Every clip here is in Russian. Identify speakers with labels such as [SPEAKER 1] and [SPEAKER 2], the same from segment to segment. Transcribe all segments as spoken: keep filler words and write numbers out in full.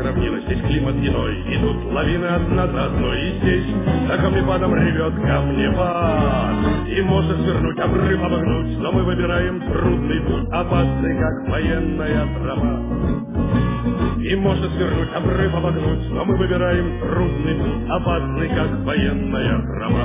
[SPEAKER 1] равнина, здесь климат иной, и тут лавины одна за одной, и здесь за камнепадом ревет камнепад. И можно свернуть, обрыв обогнуть, но мы выбираем трудный путь, опасный, как военная тропа. И можно свернуть, обрыв обогнуть, но мы выбираем трудный путь, опасный, как военная тропа.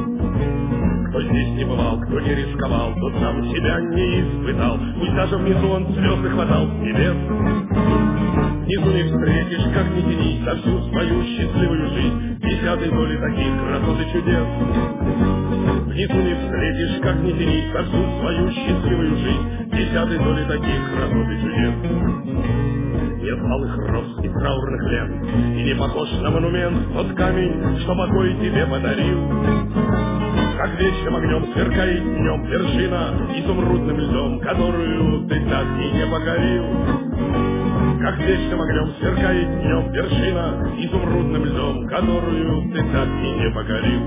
[SPEAKER 1] Кто здесь не бывал, кто не рисковал, тот сам себя не испытал. Пусть даже внизу он звезды хватал с небес. Внизу не встретишь, как ни тяни, за всю свою счастливую жизнь десятой доли таких красот и чудес. Внизу не встретишь, как ни тяни, за всю свою счастливую жизнь десятой доли таких красот и чудес. Нет алых роз и траурных лент, и не похож на монумент тот камень, что покой тебе подарил. Как вечным огнем сверкает днем вершина изумрудным льдом, которую ты так и не покорил. Как вечным огнем сверкает днем вершина изумрудным льдом, которую ты так и не покорил.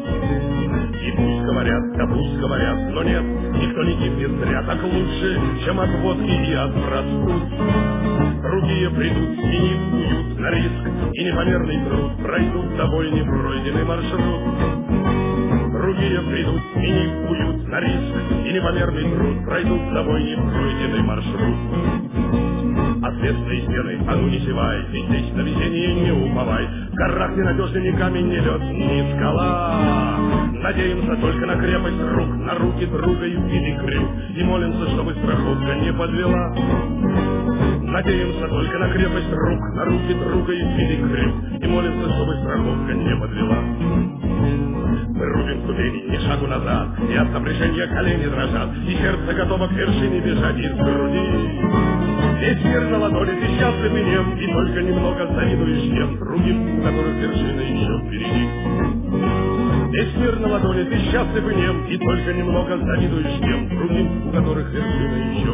[SPEAKER 1] И пусть говорят, да пусть говорят, но нет, никто не гибнет зря, так лучше, чем от водки и от простуд. Другие придут, сменив уют на риск и непомерный труд, пройдут с тобой непройденный маршрут. Другие придут, сменив уют на риск и непомерный труд, пройдут с тобой непройденный маршрут. Ответственные стены, а ну не зевай, ведь здесь на везение не уповай. В горах ненадежный ни камень, ни лед, ни скала. Надеемся только на крепость рук, на руки друга и в виде крюк, и молимся, чтобы страховка не подвела. Надеемся только на крепость рук, на руки друга и в виде крюк, и молимся, чтобы страховка не подвела. Мы рубим ступени, ни шагу назад, и от напряжения колени дрожат, и сердце готово к вершине бежать из груди. Весь мир на ладони, ты счастлив и нем, и только немного завидуешь тем другим, у которых вершина еще впереди. Весь мир на ладони, ты счастлив и нем, и только немного завидуешь тем другим, у которых вершина еще